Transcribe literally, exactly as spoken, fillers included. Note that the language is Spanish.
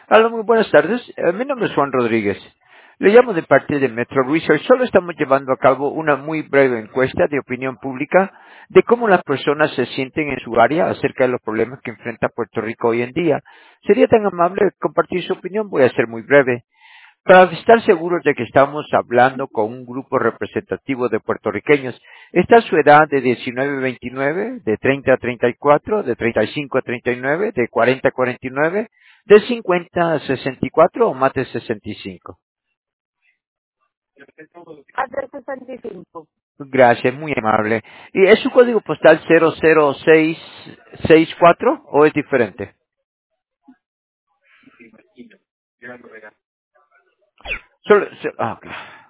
Hola, muy buenas tardes. Eh, mi nombre es Juan Rodríguez. Le llamo de parte de Metro Research. Solo estamos llevando a cabo una muy breve encuesta de opinión pública de cómo las personas se sienten en su área acerca de los problemas que enfrenta Puerto Rico hoy en día. ¿Sería tan amable compartir su opinión? Voy a ser muy breve. Para estar seguros de que estamos hablando con un grupo representativo de puertorriqueños, ¿está su edad de diecinueve a veintinueve, de treinta a treinta y cuatro, de treinta y cinco a treinta y nueve, de cuarenta a cuarenta y nueve, de cincuenta a sesenta y cuatro o más de sesenta y cinco? Hasta sesenta y cinco. Gracias, muy amable. ¿Y es su código postal cero cero seis seis cuatro o es diferente? Solo, so- ah, ok.